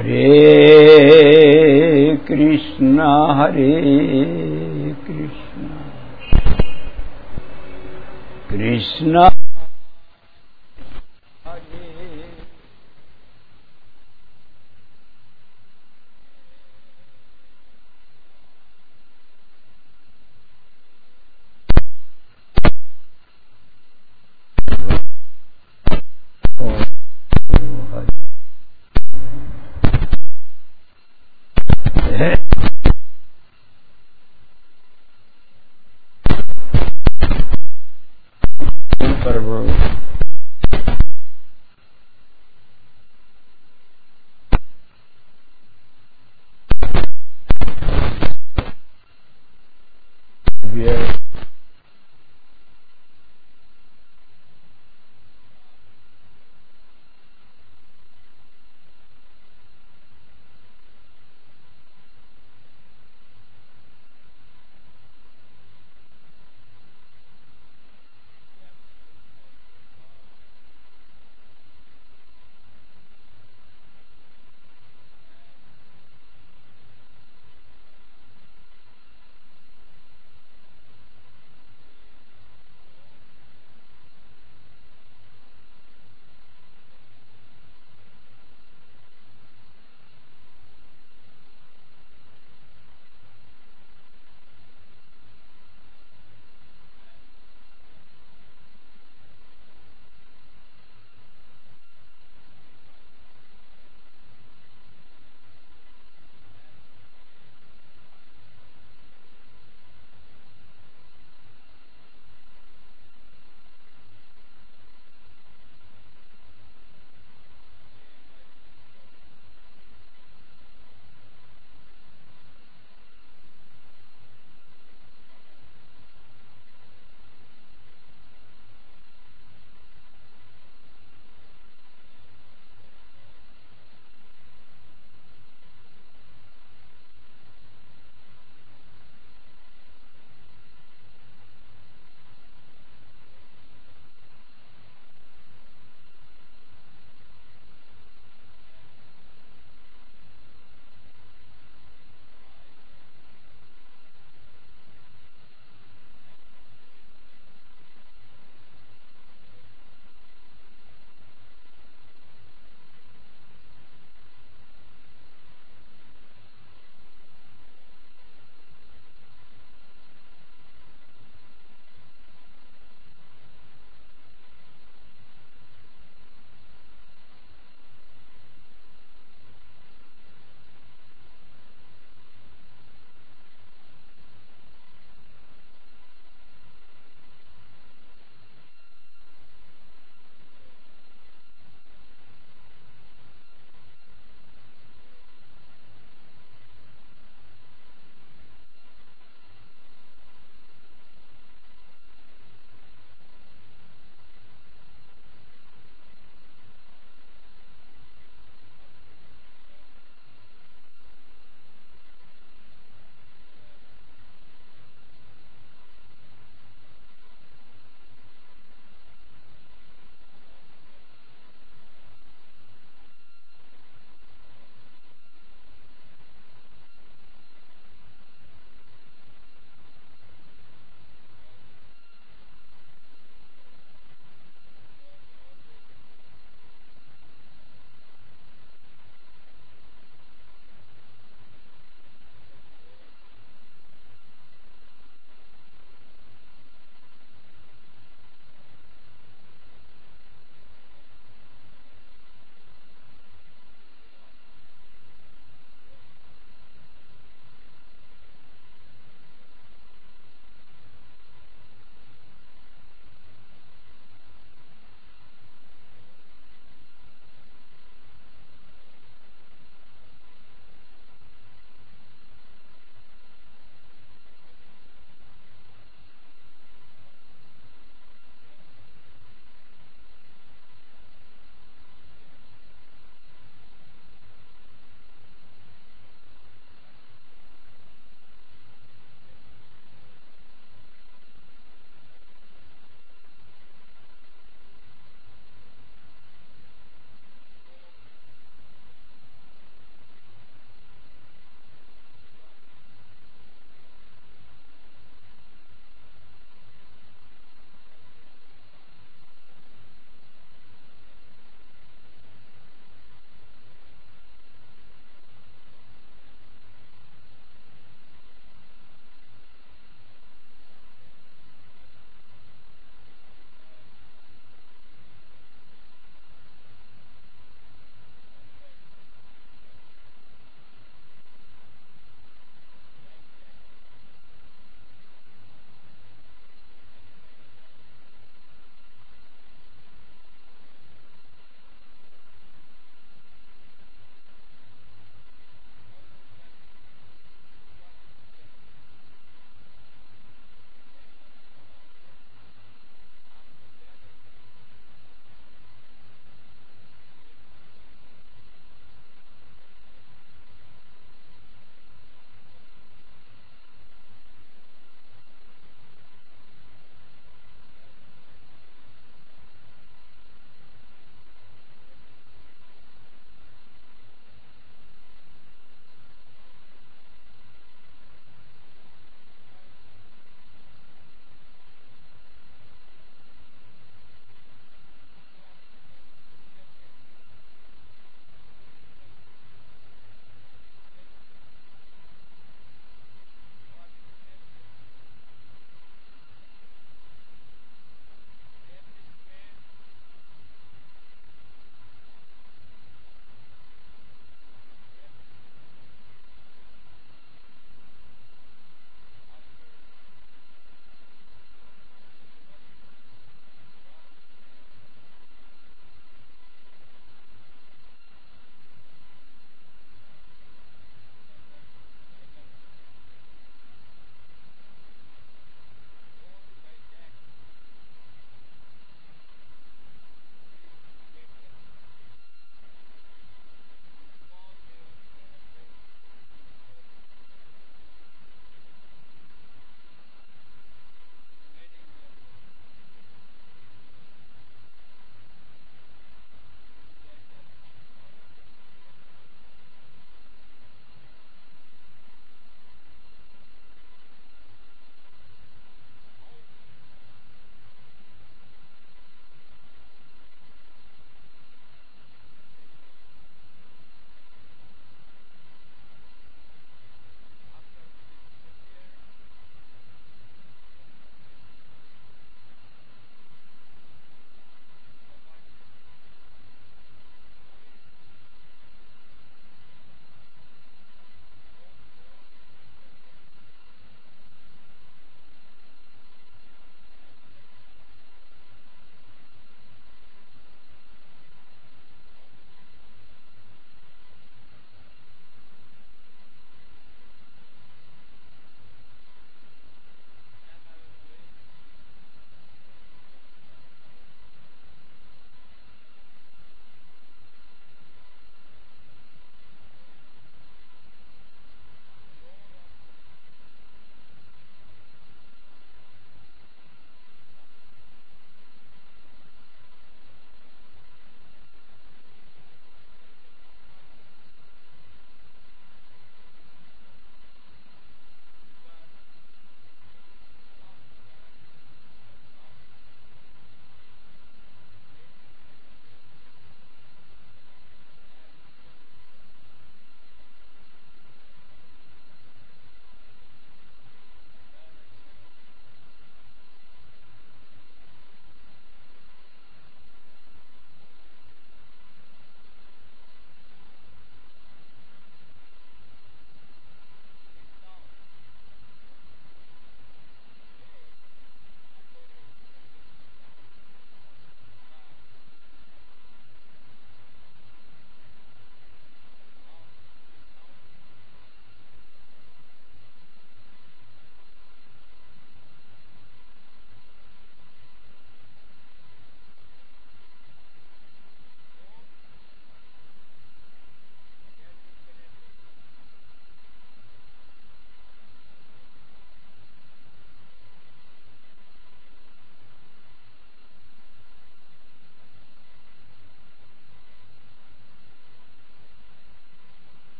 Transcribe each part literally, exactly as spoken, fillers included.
Hare Krishna Hare Krishna Krishna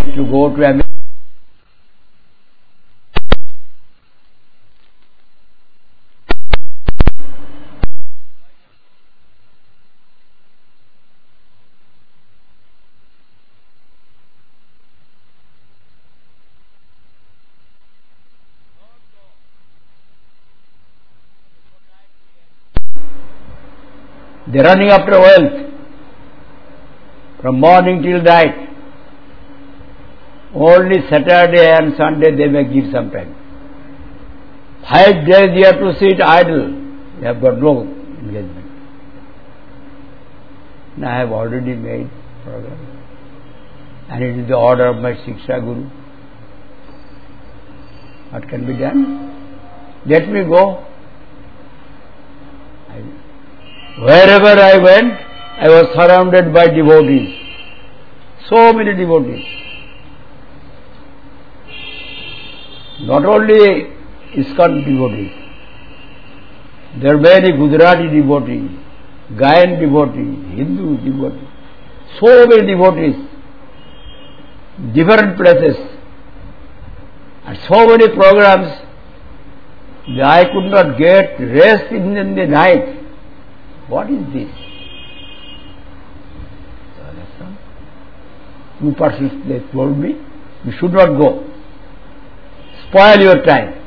to go to America. They are running after wealth from morning till night. Only Saturday and Sunday they may give some time. Five days you have to sit idle. You have got no engagement. And I have already made program. And it is the order of my Shiksha Guru. What can be done? Let me go. I, wherever I went, I was surrounded by devotees. So many devotees. Not only ISKCON devotees, there are many Gujarati devotees, Gayan devotees, Hindu devotees, so many devotees, different places, and so many programs that I could not get rest in, in the night. What is this? Two persons they told me, you should not go. Spoil your time.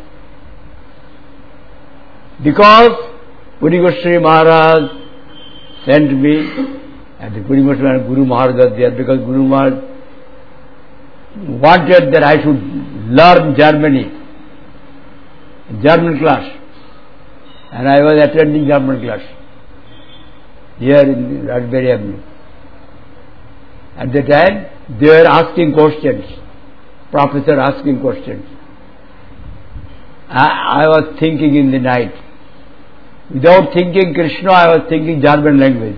Because Puri Goswami Maharaj sent me, and the Puri Goswami Guru Maharaj was there, because Guru Maharaj wanted that I should learn Germany, German class. And I was attending German class here in Raspberry Avenue. At the time, they were asking questions, professor asking questions. I, I was thinking in the night. Without thinking Krishna, I was thinking German language.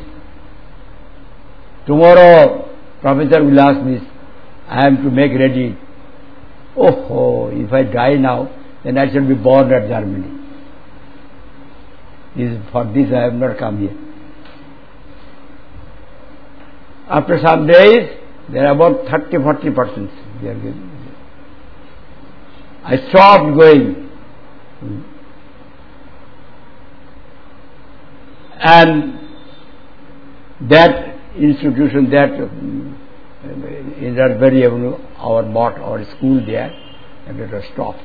Tomorrow, professor will ask me, I am to make ready. Oh, oh, if I die now, then I shall be born at Germany. This, for this I have not come here. After some days, there are about thirty to forty persons. They are given. I stopped going. And that institution, that in Raspberry Avenue, our bought our school there, and it was stopped.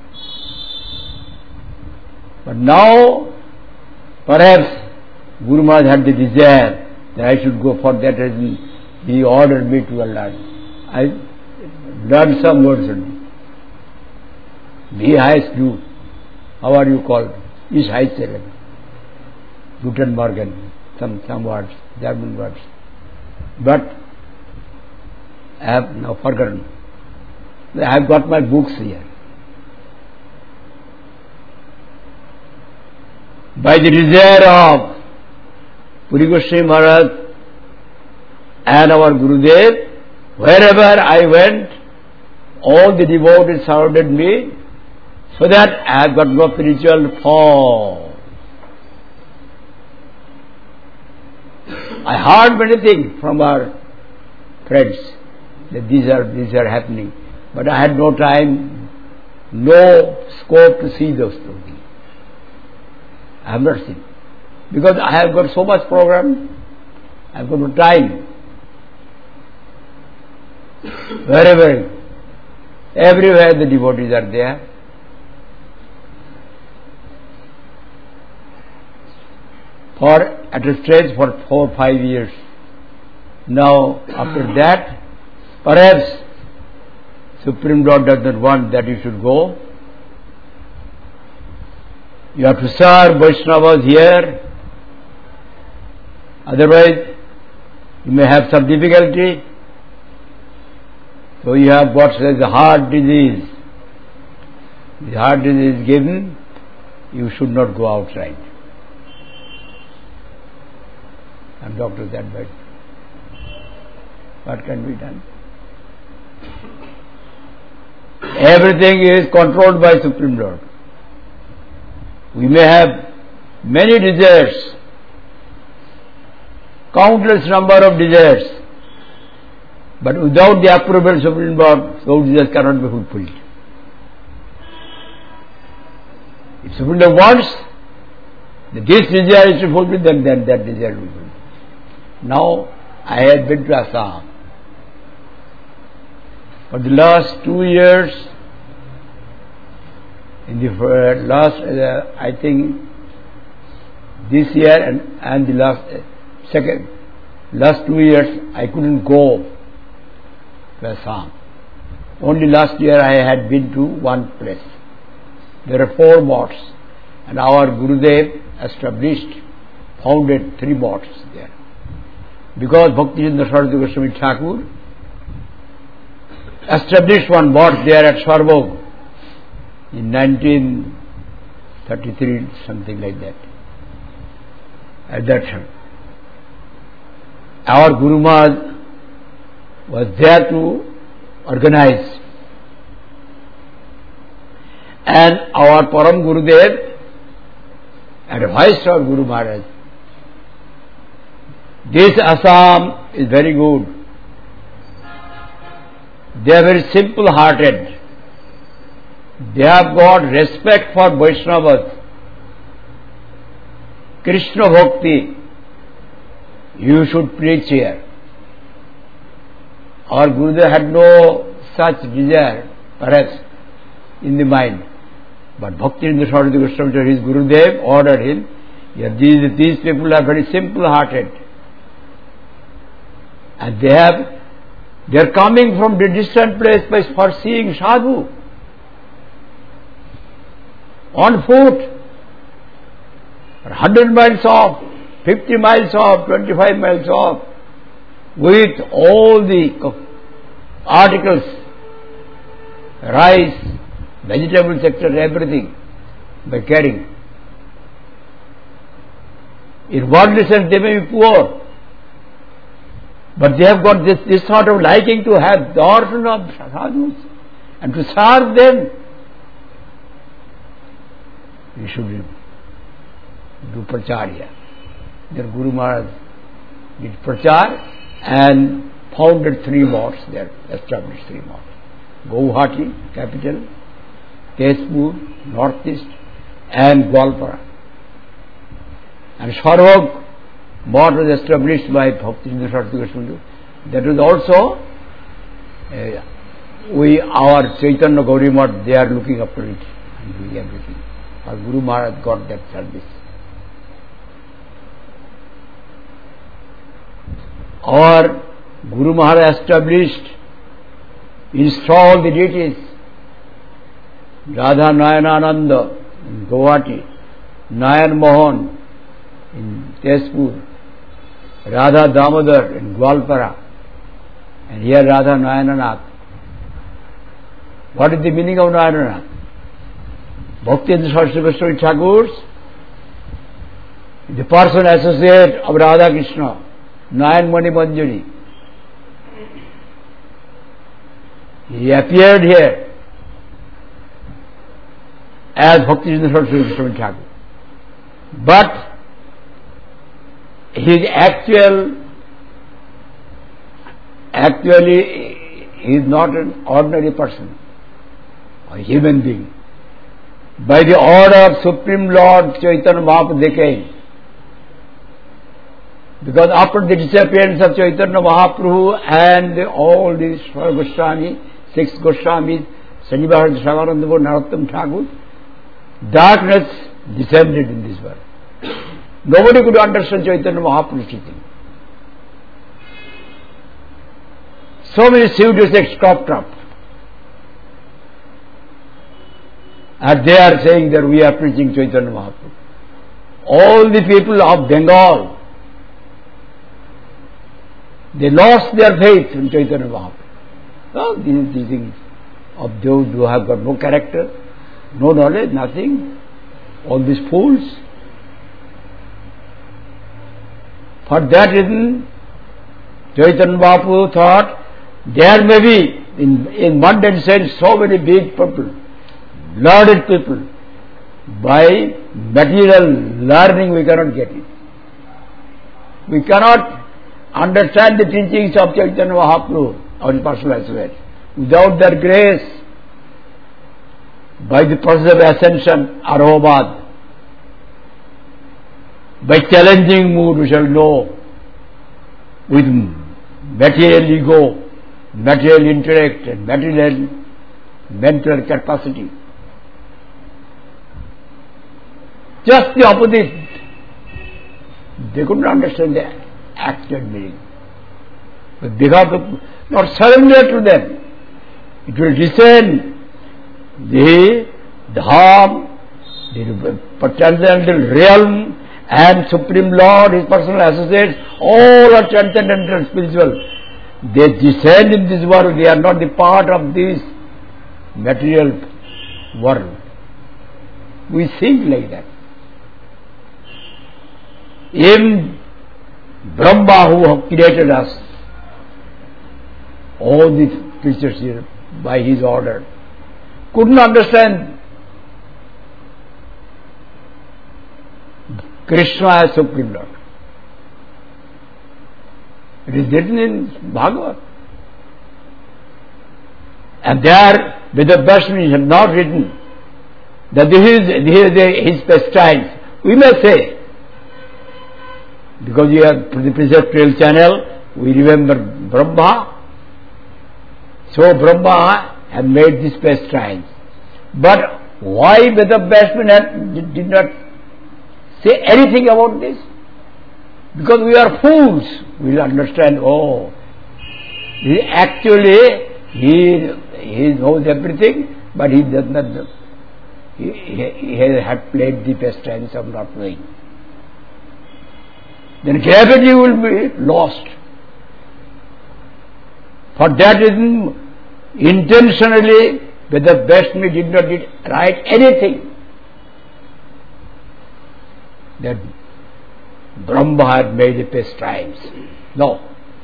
But now, perhaps Guru Maharaj had the desire that I should go. For that reason, he ordered me to learn. I learned some words only. Wie heißt du? How are you called? Ich heiße. Guten Morgen. Some, some words, German words. But I have now forgotten. I have got my books here. By the desire of Puri Goswami Maharaj and our Gurudev, wherever I went, all the devotees surrounded me, so that I have got no spiritual fall. I heard many things from our friends that these are these are happening, but I had no time, no scope to see those things. I have not seen, because I have got so much program, I have got no time. Wherever, everywhere the devotees are there. For at a stretch for four or five years. Now, after that, perhaps Supreme Lord does not want that you should go. You have to serve Vaishnavas here. Otherwise, you may have some difficulty. So you have what says the heart disease. The heart disease is given, you should not go outside. And doctors advise. What can be done? Everything is controlled by Supreme Lord. We may have many desires, countless number of desires, But without the approval of Supreme Lord, those desires cannot be fulfilled. If Supreme Lord wants that this desire is to fulfill, then, then that desire will be fulfilled. Now, I had been to Assam. For the last two years, in the uh, last, uh, I think, this year and, and the last, uh, second, last two years, I couldn't go to Assam. Only last year I had been to one place. There are four moths, and our Gurudev established, founded three moths there. Because Bhaktivinoda Saraswati Goswami Thakur established one moth there at Swarvog in nineteen thirty-three, something like that. At that time, our Guru Maharaj was there to organize, and our Param Gurudev advised our Guru Maharaj, this Assam is very good. They are very simple hearted. They have got respect for Vaishnavas, Krishna Bhakti. You should preach here. Our Gurudev had no such desire, perhaps, in the mind. But Bhaktivinoda Saraswati Goswami, his Gurudev, ordered him, yeah, these, these people are very simple hearted. And they have, they are coming from the distant place by for seeing sadhu on foot, one hundred miles off, fifty miles off, twenty-five miles off, with all the articles, rice, vegetables, et cetera, everything, by carrying. In worldly sense, they may be poor, but they have got this, this sort of liking to have darshan of sadhus and to serve them. We should do pracharya. Their Guru Maharaj did prachar and founded three moths there, established three moths. Guwahati, capital, Tezpur, northeast, and Gwalpara. And Swarvog moth was established by Bhaktivinoda Saraswati Goswami. That was also, uh, we, our Chaitanya Gauri Math, they are looking after it and doing everything. Our Guru Maharaj got that service. Our Guru Maharaj established, installed the deities, Radha Nayanananda in Guwahati, Nayan Mohan in Tezpur, Radha Damodar in Gwalpara, and here Radha Nayananath. What is the meaning of Nayananath? Bhaktivinoda Saraswati Goswami Thakur's, the person associate of Radha Krishna, Nayan Mani Manjari. He appeared here as Bhaktivinoda Saraswati Goswami Thakur. But his actual, actually, he is not an ordinary person, a human being. By the order of Supreme Lord Chaitanya Mahaprabhu they came. Because after the disappearance of Chaitanya Mahaprabhu and all these Goswami, six Goswamis, Sanjivahar, Savarandava, Narottam Thakur, darkness descended in this world. Nobody could understand Chaitanya Mahaprabhu's teaching. So many pseudo-sects cropped up. And they are saying that we are preaching Chaitanya Mahaprabhu. All the people of Bengal, they lost their faith in Chaitanya Mahaprabhu. Well, these teachings of those who have got no character, no knowledge, nothing, all these fools. For that reason, Chaitanya Mahaprabhu thought there may be, in, in mundane sense, so many big people, learned people. By material learning we cannot get it. We cannot understand the teachings of Chaitanya Mahaprabhu or personal associate. Without their grace, by the process of ascension, Arahobad, by challenging mood, we shall know with material ego, material intellect, and material mental capacity. Just the opposite. They couldn't understand the actual meaning. But they have to not surrender to them. It will descend the dham, the transcendental realm, and Supreme Lord, His personal associates, all are transcendental spiritual. They descend in this world, they are not the part of this material world. We think like that. In Brahma, who created us, all the creatures here, by His order, couldn't understand Krishna as Supreme Lord. It is written in Bhagavad. And there, Vedabhashmi have not written that this is, this is his pastimes. We may say, because we have the preceptual channel, we remember Brahma. So Brahma had made these pastimes. But why Vedabhashmi did not say anything about this? Because we are fools. We will understand, oh, he actually, he, he knows everything, but he does not know. He, he, he had played the pastimes of not knowing. Then gravity will be lost. For that reason, intentionally, Vedabhashmi did not did write anything that Brahma had made the pastimes. No.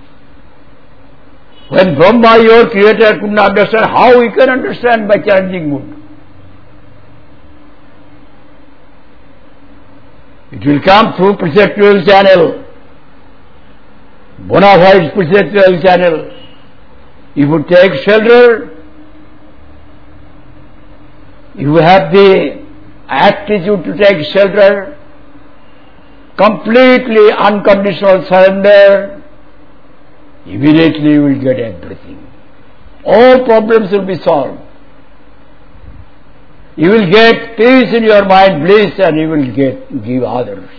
When Brahma, your creator, could not understand, how we can understand by challenging mood? It will come through perceptual channel, bona fide perceptual channel. If you take shelter, if you have the aptitude to take shelter, completely unconditional surrender, immediately you will get everything. All problems will be solved. You will get peace in your mind, bliss, and you will get give others.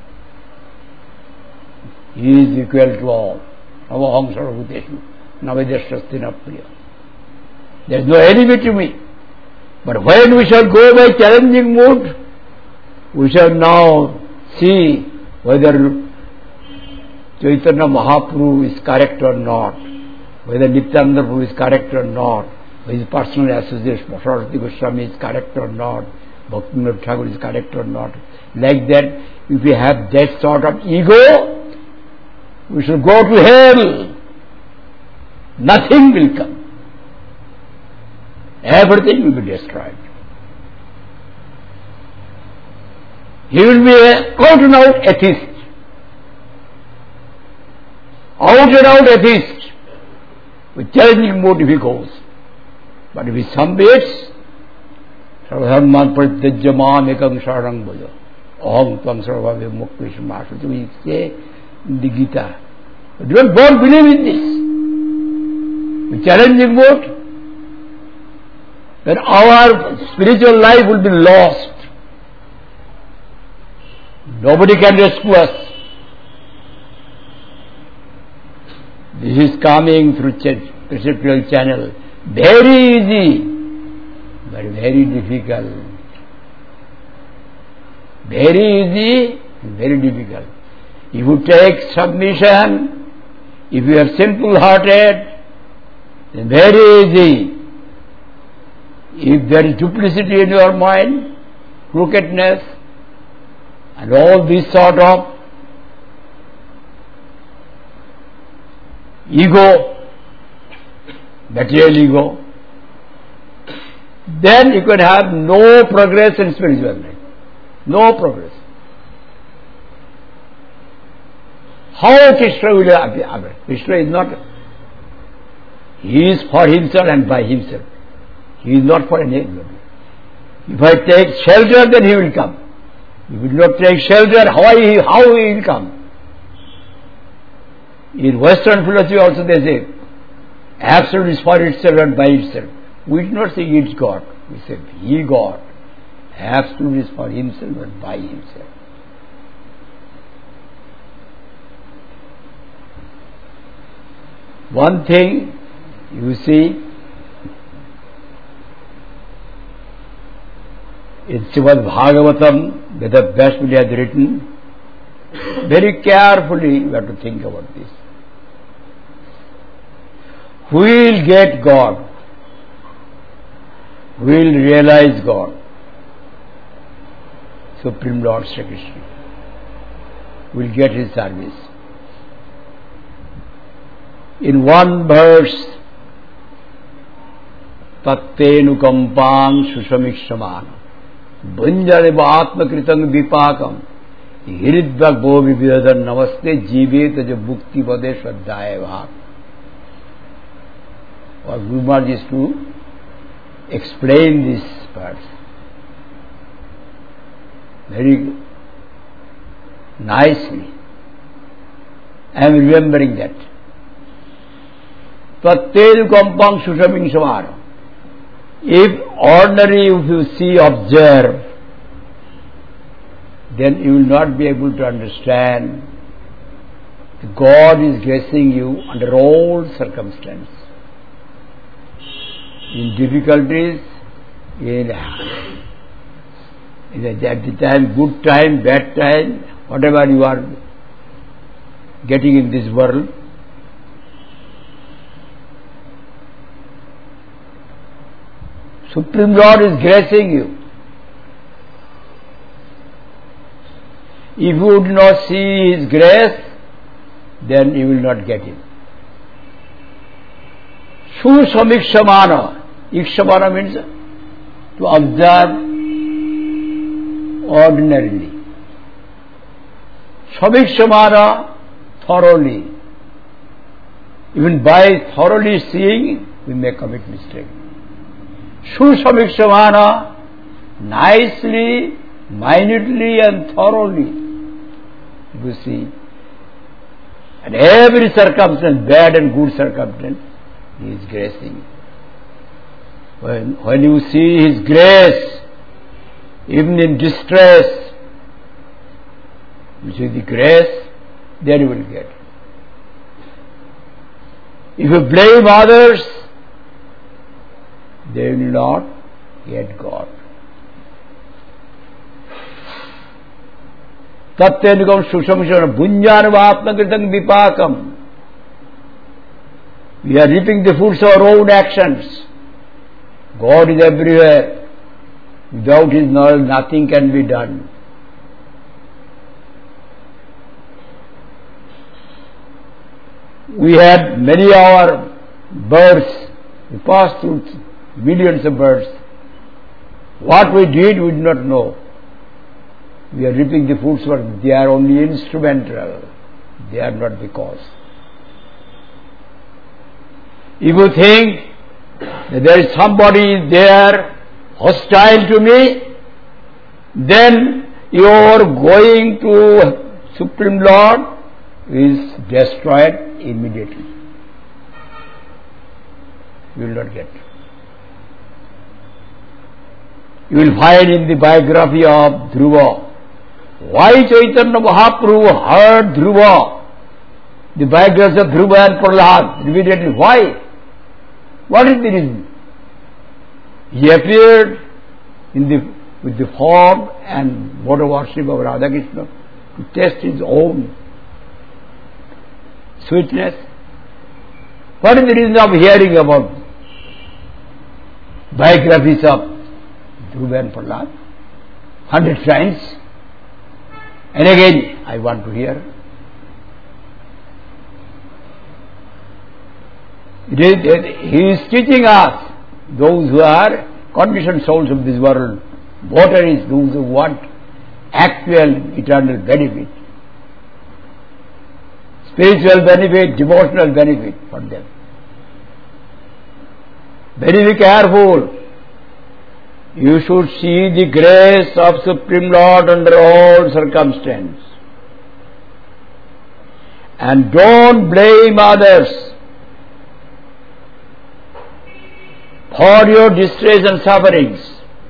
He is equal to all. Navaham sarvabhuteshu navedashasti napriya. There is no enemy to me. But when we shall go by challenging mood, we shall now see whether Chaitanya Mahaprabhu is correct or not, whether Nityananda Prabhu is correct or not, whether his personal associate Saraswati Goswami is correct or not, Bhaktivinoda Thakur is correct or not. Like that, if we have that sort of ego, we shall go to hell. Nothing will come. Everything will be destroyed. He will be a out and out atheist. Out and out atheist. With challenging mood if he goes. But if he submits, Sarvadharman pratyajya mam ekam sharanam bhaja. Aham tvam sarva vimukti shmashu. We say in the Gita. But you don't believe in this. With challenging mood, then our spiritual life will be lost. Nobody can rescue us. This is coming through perceptual channel. Very easy, but very difficult. Very easy, very difficult. If you take submission, if you are simple-hearted, then very easy. If there is duplicity in your mind, crookedness, and all this sort of ego, material ego, then you can have no progress in spiritual life. No progress. How Krishna will appear? Krishna is not He is for himself and by himself. He is not for anybody. If I take shelter, then he will come. If he will not take shelter, how he, how he will come? In Western philosophy also they say, absolute is for itself and by itself. We do not say it's God. We say he God. Absolute is for himself and by himself. One thing you see in Srimad Bhagavatam, Veda Vyasmuni has written, very carefully we have to think about this. Who will get God? Who will realize God? Supreme Lord Sri Krishna will get his service. In one verse, Tattenukampang Sushamikshamana Bunjareva Atmakritang Vipakam Hiridvak Bhovi Vidadan Namaste Jiveta Ja Bhukti Vade Shraddhaya Bhak. Or Guru Maharaj is to explain this verse very nicely. I am remembering that. Tattenukampang Sushamikshamana. If ordinary, if you see, observe, then you will not be able to understand God is gracing you under all circumstances. In difficulties, in, in a, at the time, good time, bad time, whatever you are getting in this world, Supreme Lord is gracing you. If you would not see His grace, then you will not get it. Sushamikshamana. Ikshamana means to observe ordinarily. Samikshamana, thoroughly. Even by thoroughly seeing, we may commit mistake. Sushamikshamana, nicely, minutely and thoroughly. You see. And every circumstance, bad and good circumstance, He is gracing. When, when you see His grace, even in distress, you see the grace, then you will get. If you blame others, they will not get God. Tattenukam Sushamikshamana Bunjanavapnakritam Vipakam. We are reaping the fruits of our own actions. God is everywhere. Without His knowledge, nothing can be done. We had many our birds. We passed through millions of birds. What we did, we do not know. We are reaping the fruits, but they are only instrumental. They are not the cause. If you think that there is somebody there hostile to me, then your going to Supreme Lord is destroyed immediately. You will not get. You will find in the biography of Dhruva, why Chaitanya Mahaprabhu heard Dhruva, the biography of Dhruva and Prahlad, immediately. Why? What is the reason? He appeared in the, with the form and mode of worship of Radha Krishna to test his own sweetness. What is the reason of hearing about biographies of Dhruva and Prahlad? Hundred times. And again, I want to hear. It is, it, he is teaching us, those who are conditioned souls of this world, votaries, those who want actual eternal benefit, spiritual benefit, devotional benefit for them. Very careful. You should see the grace of Supreme Lord under all circumstances. And don't blame others for your distress and sufferings.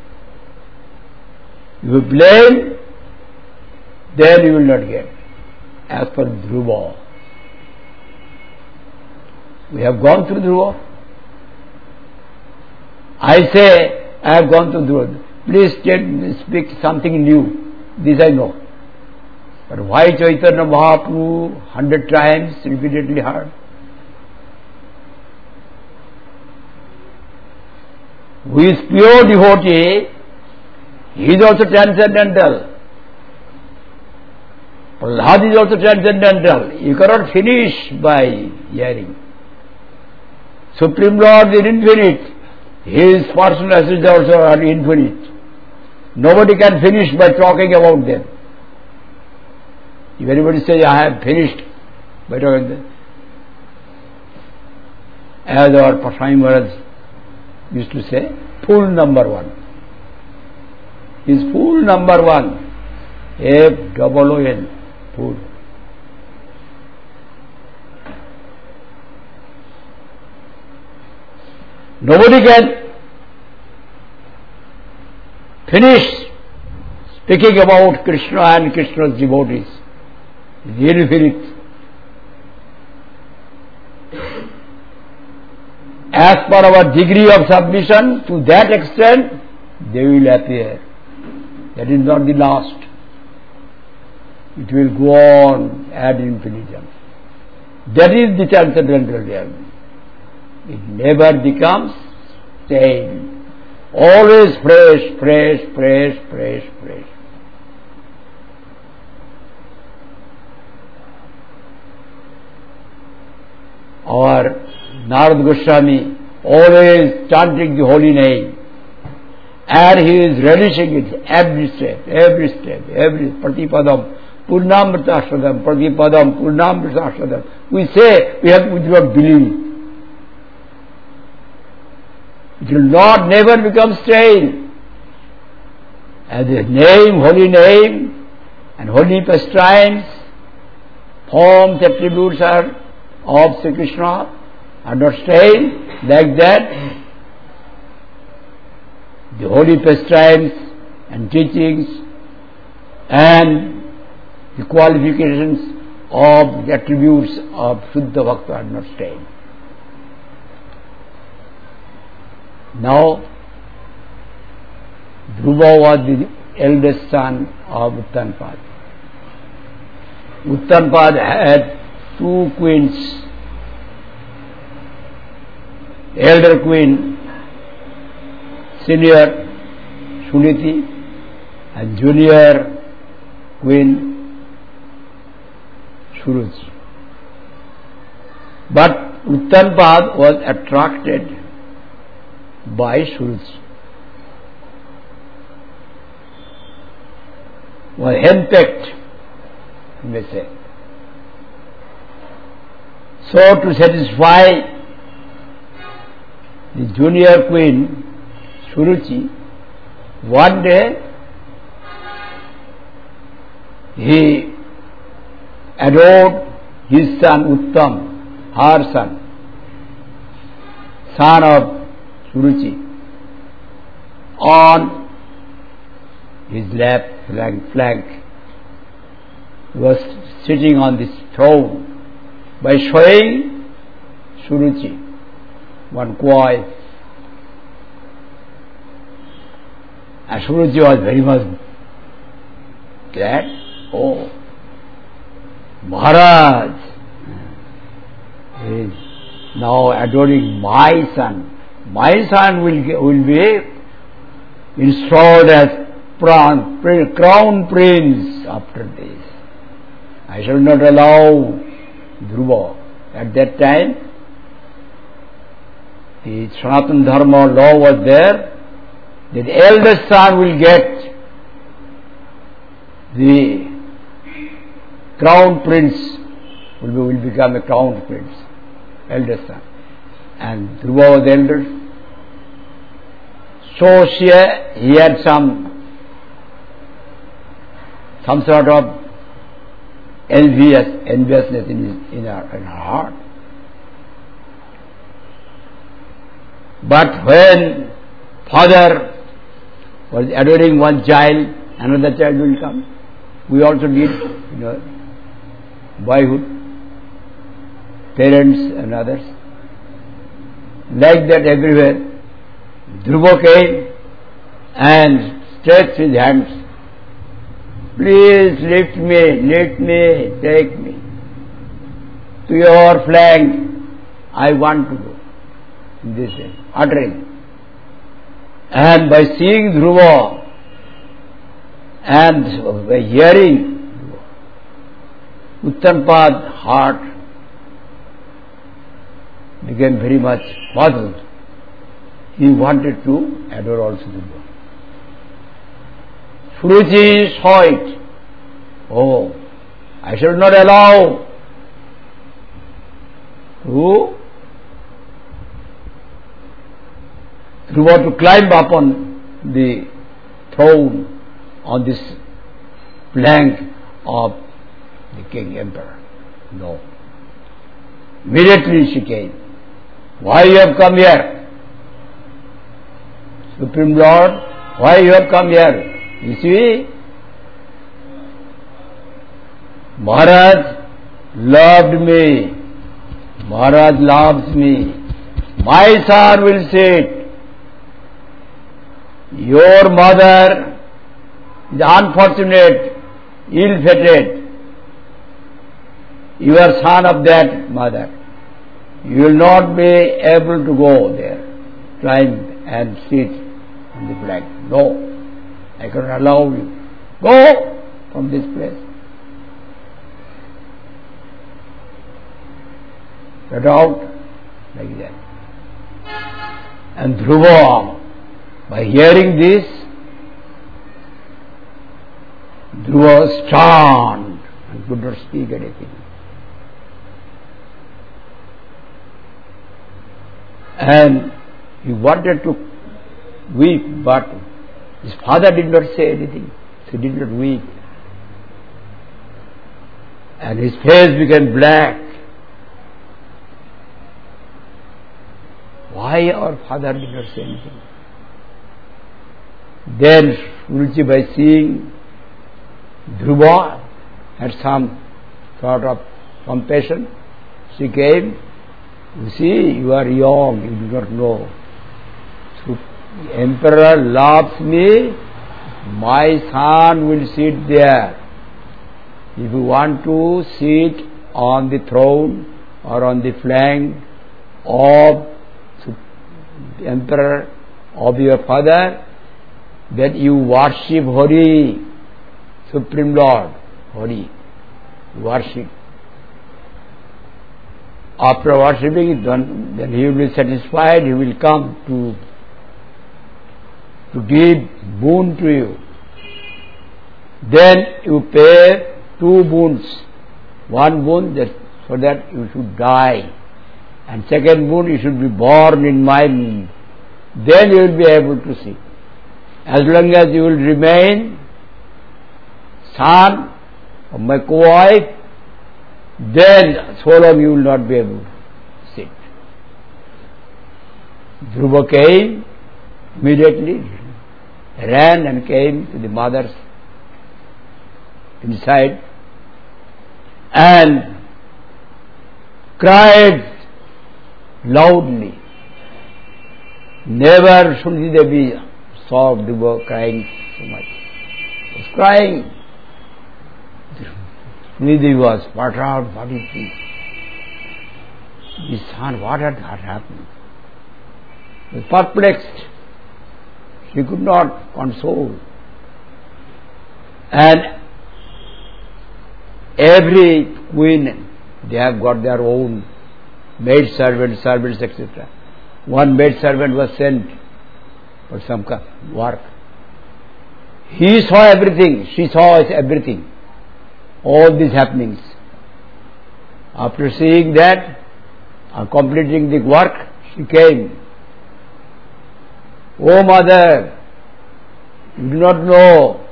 If you blame, then you will not get. As per Dhruva. We have gone through Dhruva. I say, I have gone through Dhruva. Please speak something new. This I know. But why Chaitanya Mahaprabhu hundred times repeatedly heard? Who is pure devotee, he is also transcendental. Prahlad is also transcendental. You cannot finish by hearing. Supreme Lord is infinite. His personalities also are infinite. Nobody can finish by talking about them. If anybody says, I have finished by talking about them. As our Paswami Maharaj used to say, full number one. Is full number one. F double O N. Full. Nobody can finish speaking about Krishna and Krishna's devotees. Really feel it. As per our degree of submission, to that extent, they will appear. That is not the last. It will go on ad infinitum. That is the transcendental reality. It never becomes stale. Always fresh, fresh, fresh, fresh, fresh. Our Narad Goswami always chanting the holy name. And he is relishing it every step, every step, every Pratipadam, Purnamrita-ashwadam, Pratipadam, Purnamrita-ashwadam. We say, we have we do not believe. It will not never become stale. And the name, holy name, and holy pastimes, forms, attributes are of Sri Krishna, are not stale. Like that, the holy pastimes and teachings and the qualifications of the attributes of Shuddha Bhakta are not stale. Now, Dhruva was the eldest son of Uttanpad. Uttanpad had two queens. The elder queen, senior Suniti, and junior queen Suruchi. But Uttanpad was attracted by Suruchi. Was henpecked, you may say. So to satisfy the junior queen Suruchi, one day he adored his son Uttam, her son, son of Suruchi, on his left flank, flank. He was sitting on this throne by showing Suruchi one koi. And Suruchi was very much glad. Oh, Maharaj is now adoring my son. My son will, will be installed as crown prince after this. I shall not allow Dhruva. At that time, the Sanatana Dharma law was there, that the eldest son will get the crown prince, will, be, will become a crown prince, eldest son. And Dhruva was elder, So she, he had some, some sort of envious, enviousness in, his, in, her, in her heart. But when father was adoring one child, another child will come. We also did, you know, boyhood, parents and others. Like that everywhere. Dhruva came and stretched his hands. Please lift me, lift me, take me to your flank. I want to go. This is uttering. And by seeing Dhruva and by hearing Uttanpad's heart became very much puzzled. He wanted to adore also Dhruva. Suruchi saw it. Oh, I shall not allow to Dhruva to climb upon the throne on this flank of the king emperor. No. Immediately she came. Why you have come here? Supreme Lord, why you have come here? You see, Maharaj loved me. Maharaj loves me. My son will sit. Your mother is unfortunate, ill-fated. You are son of that mother. You will not be able to go there, climb and sit on the flag. No, I cannot allow you. Go from this place. Get out like that. And Dhruva, by hearing this, Dhruva was stunned and could not speak anything. And he wanted to weep, but his father did not say anything. He did not weep. And his face became black. Why our father did not say anything? Then Suruchi, by seeing Dhruva had some sort of compassion, she came. You see, you are young, you do not know. So the emperor loves me, my son will sit there. If you want to sit on the throne or on the flank of the emperor of your father, then you worship Hari, Supreme Lord, Hari. Worship. After worshipping, then, then he will be satisfied, he will come to to give boon to you. Then you pay two boons. One boon that, so that you should die. And second boon, you should be born in my womb. Then you will be able to see. As long as you will remain son of my co-wife, then so long you will not be able to sit. Dhruva came immediately, ran and came to the mother's inside and cried loudly. Never Suniti Devi saw Dhruva crying so much. He was crying. Suniti Devi was, what out, what is this? His son, what had happened? He was perplexed. She could not console. And every queen, they have got their own maid servants, servants, et cetera. One maid servant was sent for some work. He saw everything, she saw everything, all these happenings. After seeing that, uh, completing the work, she came Oh mother, you do not know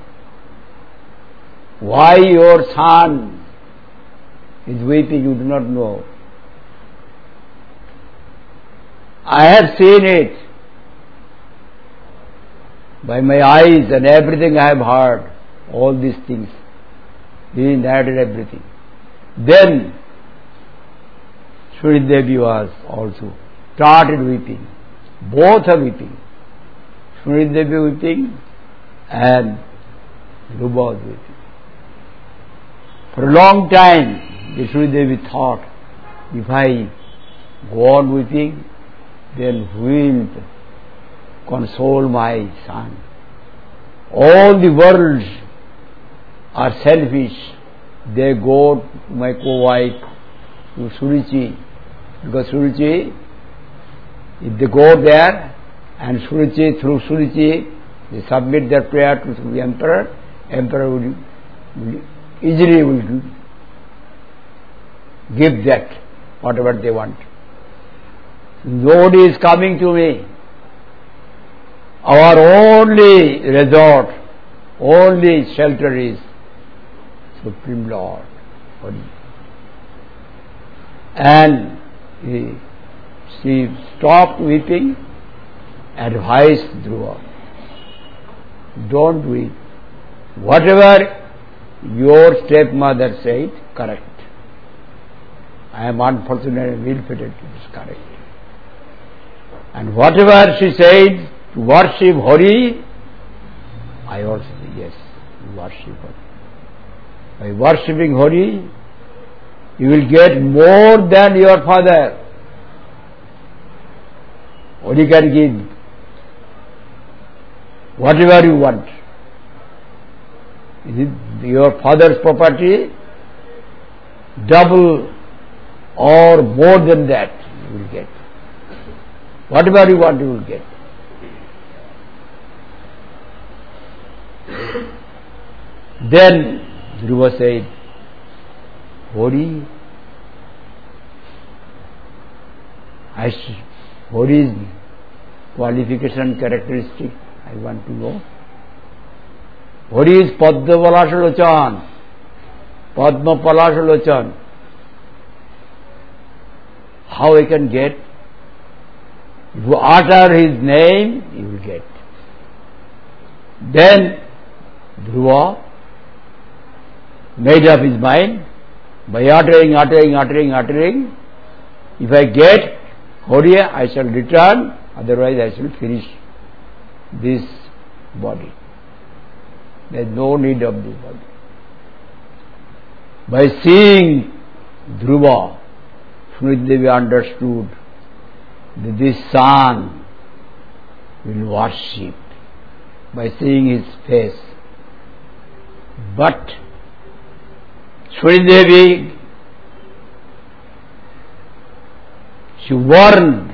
why your son is weeping, you do not know. I have seen it by my eyes and everything I have heard, all these things. He narrated everything. Then Sri Devi was also started weeping. Both are weeping. Sri Devi weeping and Dhruva was weeping. For a long time, the Sri Devi thought, if I go on weeping, then who will console my son? All the world are selfish. They go to my co-wife, to Suruchi, because Suruchi, if they go there and Suruchi, through Suruchi, they submit their prayer to the emperor, emperor will, will easily will give that, whatever they want. Nobody is coming to me. Our only resort, only shelter is Supreme Lord. And he, she stopped weeping, advised Dhruva, don't weep. Whatever your stepmother said, correct. I am unfortunately ill-fated, it is correct. And whatever she said, to worship Hari, I also say, yes, worship Hari. By worshipping Hari, you will get more than your father. Hari can give whatever you want. Is it your father's property? Double or more than that you will get. Whatever you want, you will get. Then Dhruva said, Hari, I Hari's qualification, characteristic, I want to know. Hari is Padma Palashalochan, Padma Palashalochan. How I can get? If you utter his name, you will get. Then Dhruva made up his mind, by uttering, uttering, uttering, uttering, if I get Hari, I shall return, otherwise I shall finish this body. There is no need of this body. By seeing Dhruva, Sridevi understood that this son will worship by seeing his face. But Sridevi, she warned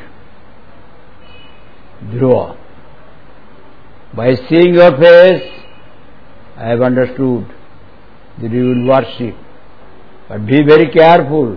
Dhruva, by seeing your face, I have understood that you will worship. But be very careful.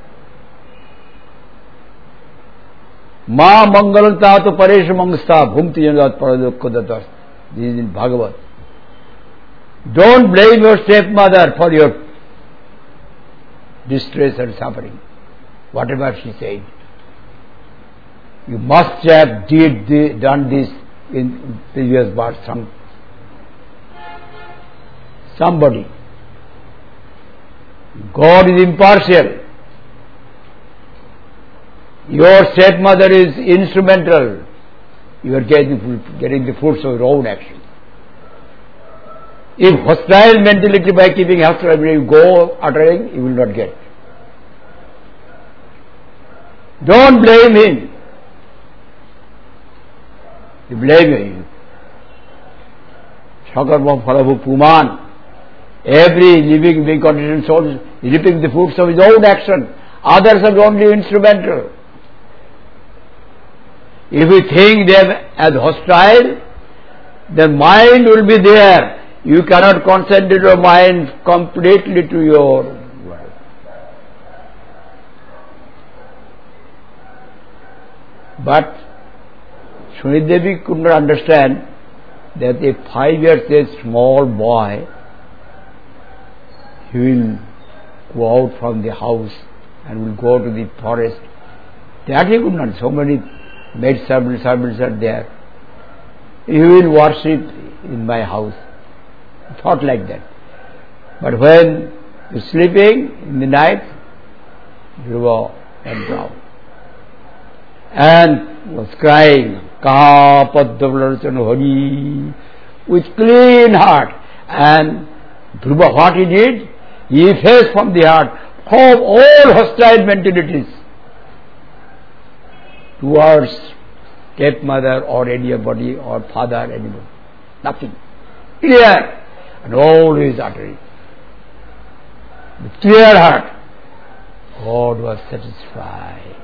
Ma mangalanta to paresh mangsta bhumti janat paradukkodatas. This is in Bhagavad. Don't blame your stepmother for your distress and suffering. Whatever she said. You must have did the, done this in previous birth. Some, somebody. God is impartial. Your stepmother is instrumental. You are getting, getting the fruits of your own action. If hostile mentality by keeping hostile, you go uttering, you will not get. Don't blame him. You blame him. Shakarma Phalavu Puman. Every living being, conditioned soul is reaping the fruits of his own action. Others are only instrumental. If you think them as hostile, the mind will be there. You cannot concentrate your mind completely to your work. But Sunidevi could not understand that a five years old small boy, he will go out from the house and will go to the forest. That he could not. So many maid servants, servants are there. He will worship in my house. Thought like that. But when he was sleeping in the night, Dhruva went down and was crying, Kaha Padmalarchan Hari, with clean heart. And Dhruva, what he did? He faced from the heart of all hostile mentalities towards stepmother or anybody or father, anybody. Nothing. Clear. And always uttering. With clear heart. God was satisfied.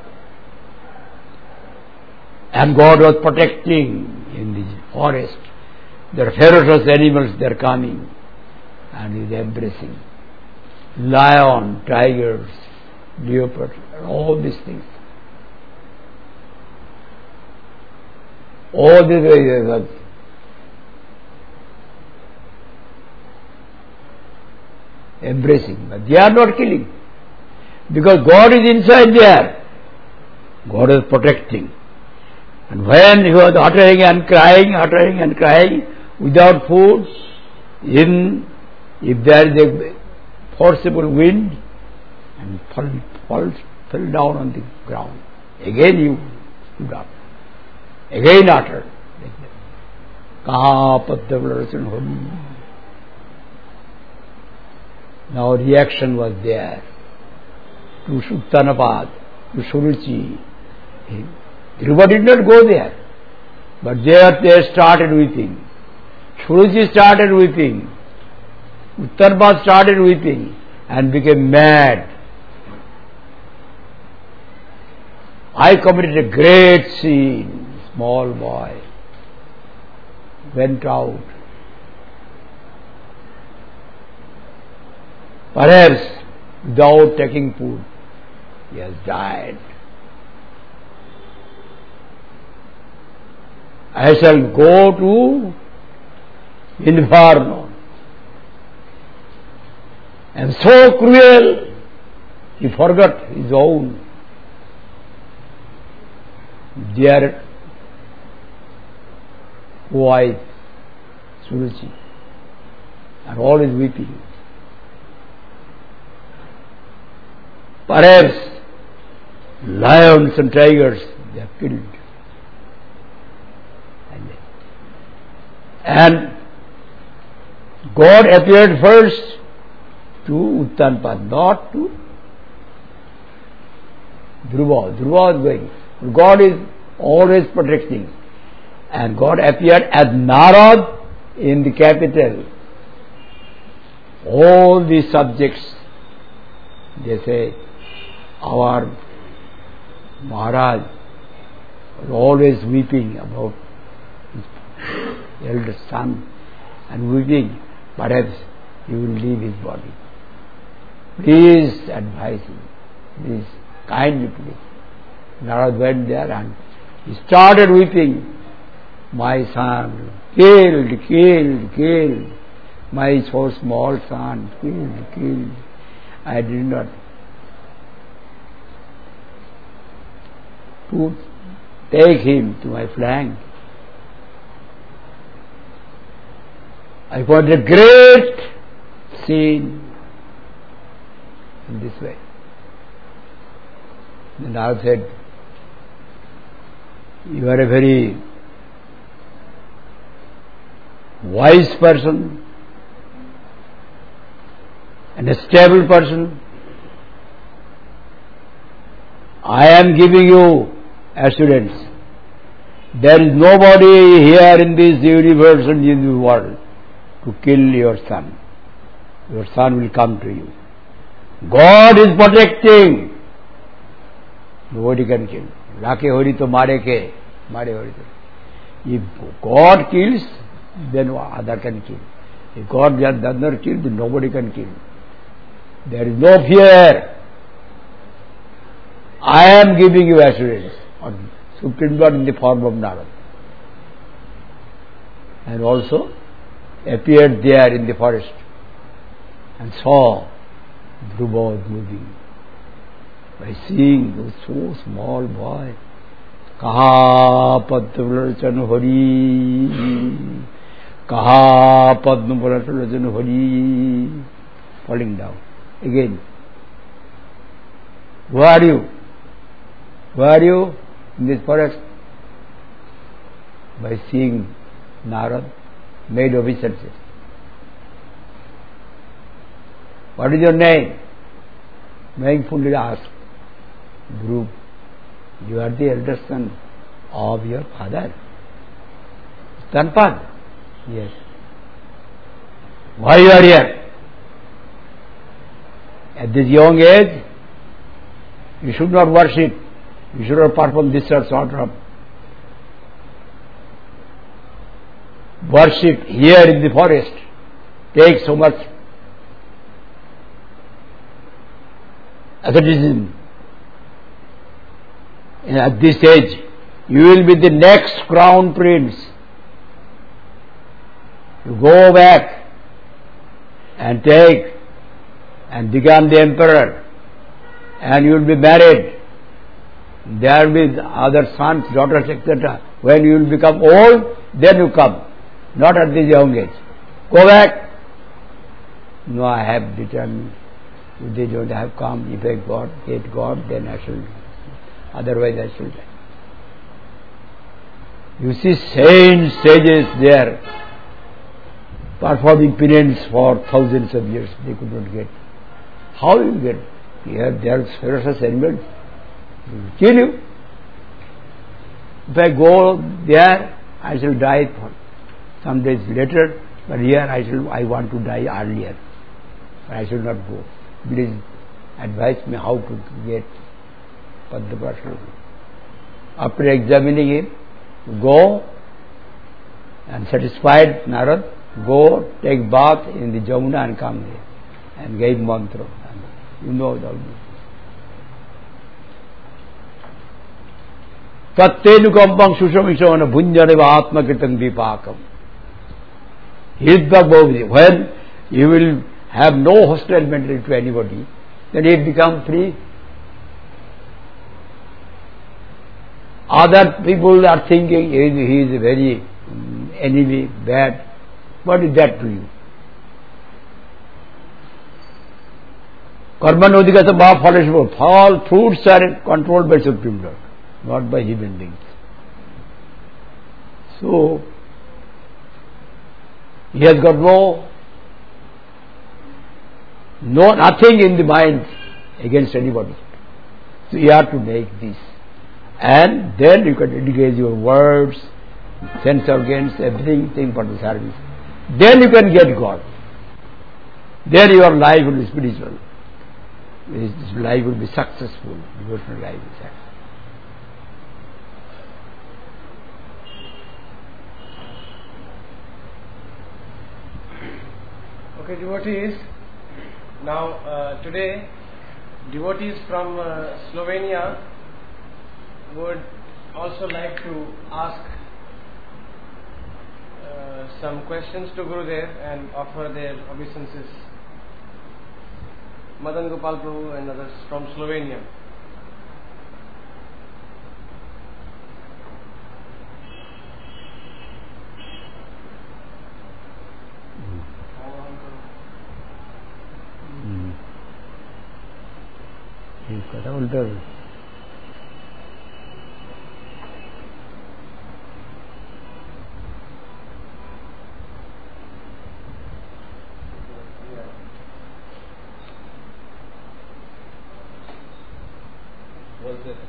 And God was protecting in the forest. There are ferocious animals, they are coming. And He is embracing. Lion, tigers, leopard, all these things. All these ways embracing, but they are not killing. Because God is inside there. God is protecting. And when he was uttering and crying, uttering and crying, without food, in, if there is a forcible wind, and fall, fall, fell down on the ground. Again you stood up. Again uttered. Kaha Padmalarchan Hari. Now reaction was there to Uttanapad, to Suruchi. Dhruva did not go there, but there they started weeping. Suruchi started weeping. Uttanapad started weeping and became mad. I committed a great sin. Small boy went out. Perhaps without taking food, he has died. I shall go to Inferno. And so cruel, he forgot his own dear wife, Suruchi, and all is weeping. Perhaps lions and tigers, they are killed. And God appeared first to Uttanapad, not to Dhruva. Dhruva is going. God is always protecting. And God appeared as Narad in the capital. All these subjects, they say, our Maharaj was always weeping about his elder son and weeping, perhaps he will leave his body. Please advise him. Please, kindly please. Narad went there and he started weeping. My son, killed, killed, killed. My so small son, killed, killed. I did not to take him to my flank. I got a great scene in this way. And I said, you are a very wise person and a stable person. I am giving you assurance. There is nobody here in this universe and in this world to kill your son. Your son will come to you. God is protecting. Nobody can kill. Rake hori to mare ke. Mare hori to. If God kills, then other can kill. If God does not kill, then nobody can kill. There is no fear. I am giving you assurance on Supreme Lord in the form of Narad. and also appeared there in the forest and saw Dhruva was moving. By seeing those so small boy, Kaha Padmavalochana Hari, Kaha Padmavalochana Hari, falling down. Again, who are you? Who are you in this forest? By seeing Narad, made obeisances. What is your name? Mindfully asked. Dhruv, you are the elder son of your father. Stanpad? Yes. Why you are here? At this young age, you should not worship. You should not perform this sort of worship here in the forest. Take so much asceticism. And at this age, you will be the next crown prince. You go back and take and become the emperor, and you will be married. There will be other sons, daughters, et cetera. When you will become old, then you come. Not at this young age. Go back. No, I have determined. If they don't have come, if I God, get God, then I shall. Otherwise I shall die. You see saints, sages there, performing penance for thousands of years, they could not get. How you get? Here there are ferocious animals. They will kill you. If I go there, I shall die for some days later, but here I shall. I want to die earlier. But I shall not go. Please advise me how to get Padmaparshana. After examining him, go and satisfied Narad, go take bath in the Jamuna and come here. And gave mantra. You know all this. Tattenukampam sushamishavana bhunjaneva atmakritam vipakam. Hidbhag when you will have no hostile mentality to anybody, then he become free. Other people are thinking he is, he is a very um, enemy, bad. What is that to you? Karma nodikasa bha falashva. All fruits are controlled by Supreme Lord, not by human beings. So, he has got no, no nothing in the mind against anybody. So you have to make this. And then you can engage your words, sense organs, everything for the service. Then you can get God. Then your life will be spiritual. This life will be successful. Devotional life is successful. Okay, devotees. Now, uh, today, devotees from uh, Slovenia would also like to ask uh, some questions to Gurudev and offer their obeisances. Madan Gopal Prabhu and others from Slovenia. Kata ulta. Was it?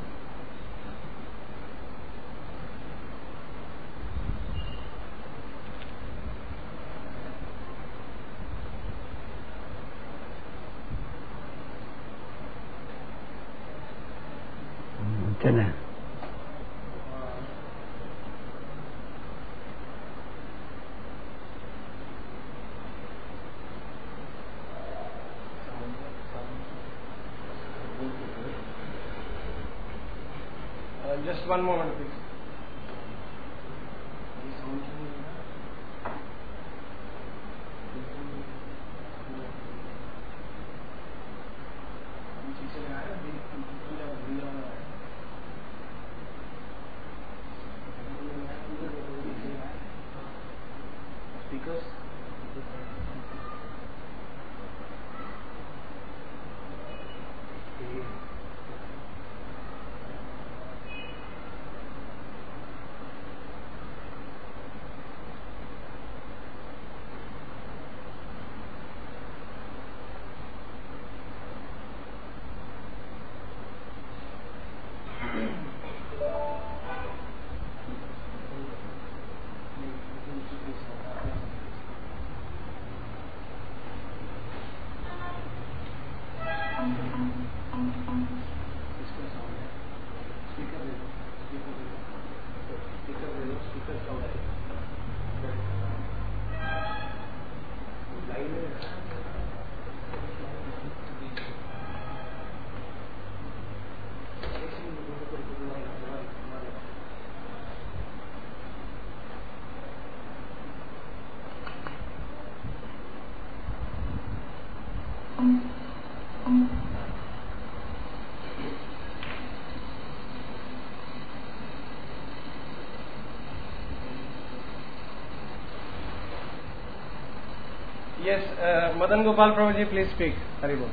Chana. Uh, just one moment, please. Yes, uh, Madan Gopal Prabhuji, please speak. Haribol.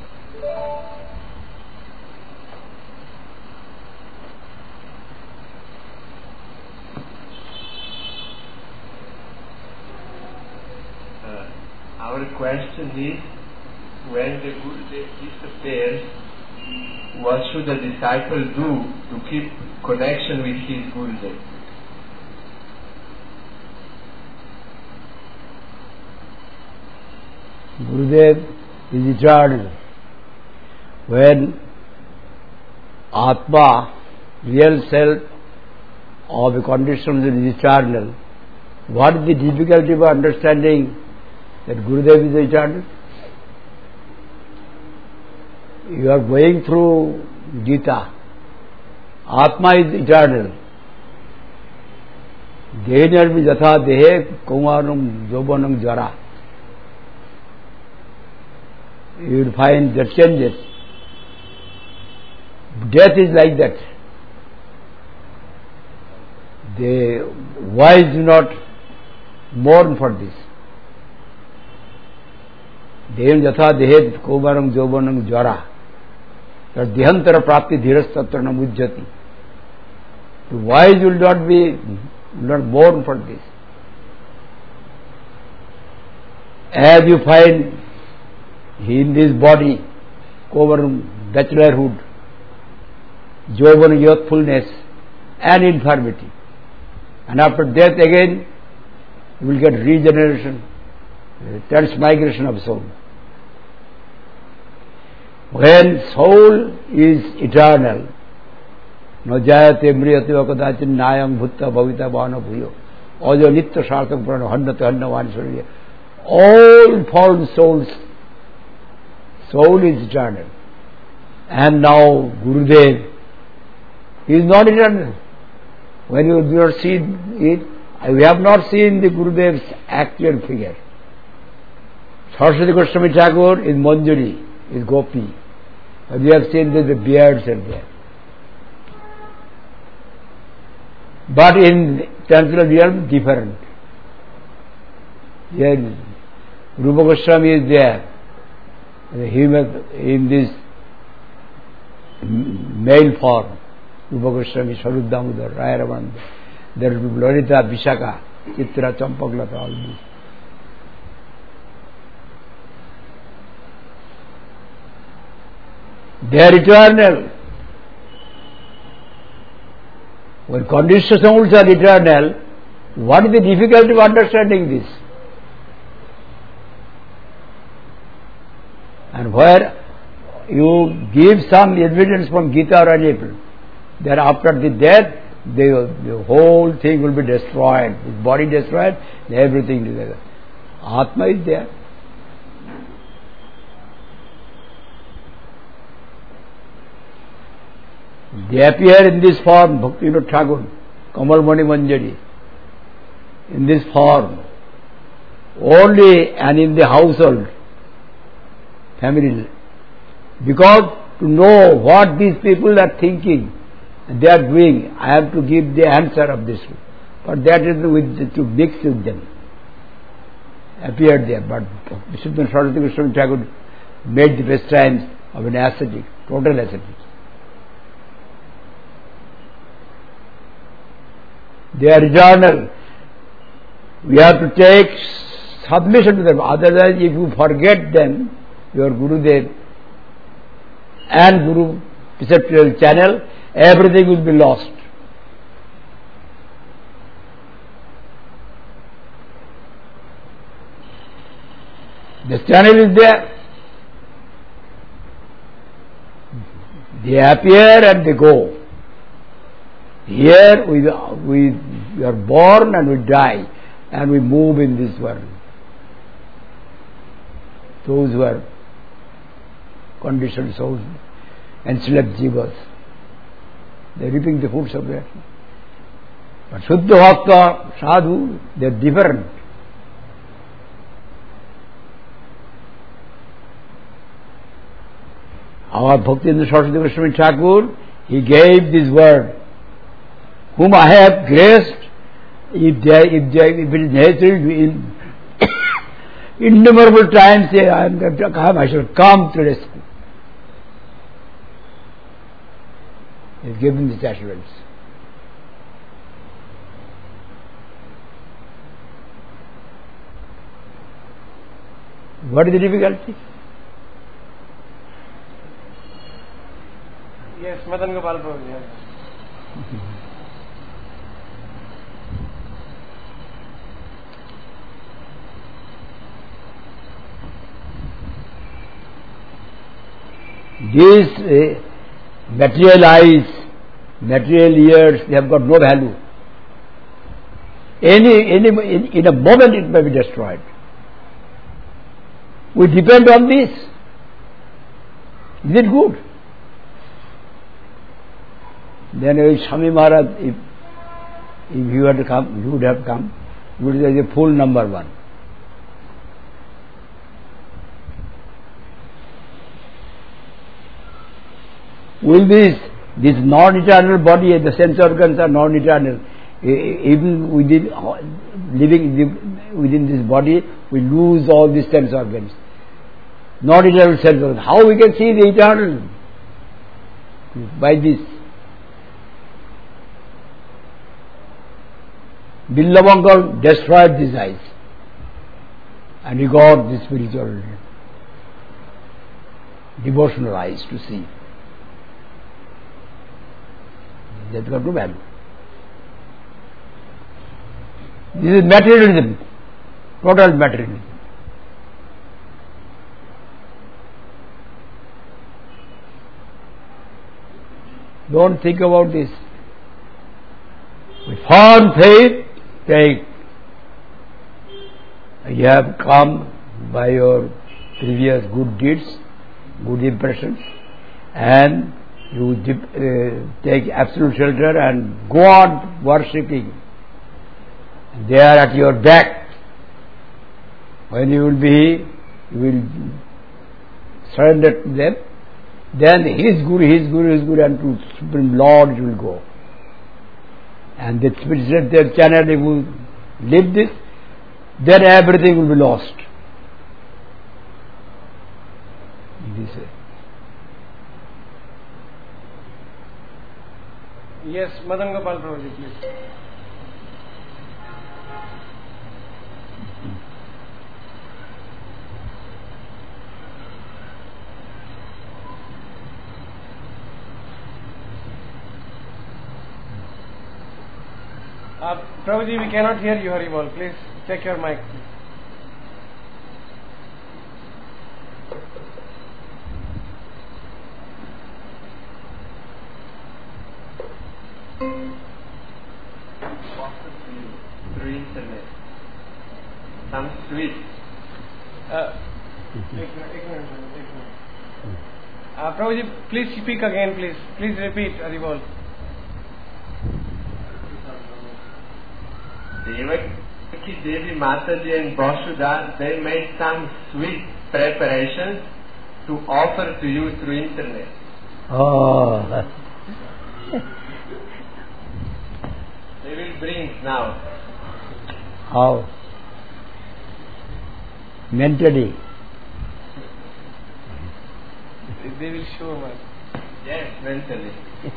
Uh, our question is, when the Gurudev disappears, what should the disciple do to keep connection with his Gurudev? Gurudev is eternal. When Atma, real self of a condition is eternal, what is the difficulty of understanding that Gurudev is eternal? You are going through Gita. Atma is eternal. Dehinarmi jatha dehe kaumaram jobanam jara. You will find that changes. Death is like that. The wise do not mourn for this. Dehan jatha dehet kaumaram jobanam jara. That dehantara prapti dhiras tatra na mujjati. The wise will not be, will not mourn for this. As you find in this body, over bachelorhood, jovan, youthfulness, and infirmity. And after death again, you will get regeneration, transmigration of soul. When soul is eternal, no jayate mriyate vakadachin nayam bhutta bhavita bhana bhuyo, ojo nitya sarthak prana hannate hanna vanisvarya. All fallen souls, soul is eternal. And now Gurudev is not eternal. When you do not see it, we have not seen the Gurudev's actual figure. Saraswati Goswami Thakur is Manjari, is Gopi. But we have seen that the beards are there. But in temporal realm, different. Here, Rupa Goswami is there. In this male form, Rupa Goswami, Swarup Damodar, Raya Ramananda, there will be Lolita, Vishaka, Chitra, Champaklata, all these. They are eternal. When conditioned souls are eternal, what is the difficulty of understanding this? And where you give some evidence from Gita or any, then after the death, the, the whole thing will be destroyed. The body destroyed, everything together. Atma is there. They appear in this form, Bhaktivinoda Thakur, Kamal Mani Manjari, in this form, only and in the household, family. Because to know what these people are thinking, they are doing, I have to give the answer of this. But that is with, to mix with them. Appeared there, but Vishnuddhan Saraswati Goswami Thakur made the pastimes of an ascetic, total ascetic. They are eternal. We have to take submission to them. Otherwise, if you forget them, your Gurudev and Guru perceptual channel, everything will be lost. This channel is there. They appear and they go. Here we, we, we are born and we die and we move in this world. Those who are conditioned souls, enslaved jivas, they are reaping the fruits of their action. But Shuddha Bhakta, Sadhu, they are different. Our Bhaktivinoda Saraswati Goswami Thakur, he gave this word, whom I have graced, if they, if they, if it is necessary, in innumerable times say, I am going to come, I shall come to rescue. He has given this assurance. What is the difficulty? Yes, Madan Gopal Prabhu. Yes. These uh, material eyes, material ears, they have got no value. Any, any, in, in a moment it may be destroyed. We depend on this. Is it good? Then if Swami Maharaj, if, if you had to come, you would have come, you would say the full number one. Will this, this non-eternal body, the sense organs are non-eternal, even within, living within this body, we lose all these sense organs. Non-eternal sense organs. How we can see the eternal? By this. Billavankar destroyed these eyes and he got the spiritual devotional eyes to see. That got no value. This is materialism, total materialism. Don't think about this. With firm faith, take. You have come by your previous good deeds, good impressions, and you uh, take absolute shelter and go on worshipping. They are at your back. When you will be, you will surrender to them. Then His Guru, His Guru, His Guru, and to Supreme Lord you will go. And the Spirit their channel, if you live this, then everything will be lost. This way. Yes, Madan Gopal Prabhuji, please. Uh, Prabhuji, we cannot hear you, Haribol. Please check your mic. Please. Through internet. Some sweet. Uh, एक minute, एक minute, एक minute. Uh, Prabhuji, please speak again, please. Please repeat, Haribol. Devaki Devi Mataji and Vasudha, they made some sweet preparations to offer to you through internet. Oh. They will bring now. How? Mentally. They will show us. Yes, mentally.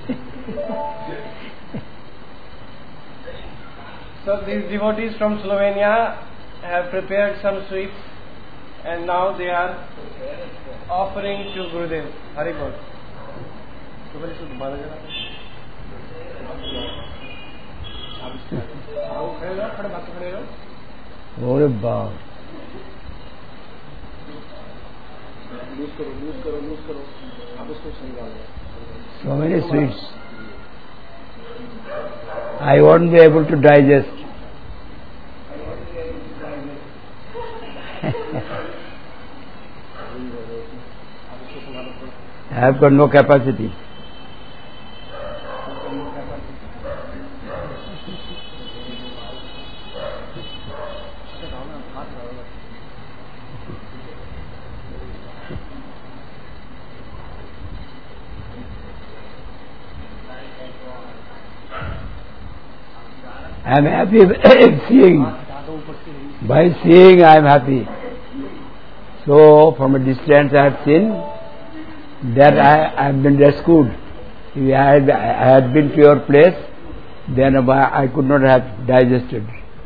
So these devotees from Slovenia have prepared some sweets and now they are offering to Gurudev. Haribol. Oh, wow. Loose करो loose करो loose करो आप उसको संभालो. So many sweets. I won't be able to digest. I have got no capacity. I am happy seeing. By seeing I am happy. So from a distance I have seen that I, I have been rescued. If I had, I had been to your place, then I could not have digested.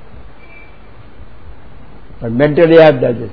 But mentally I have digested.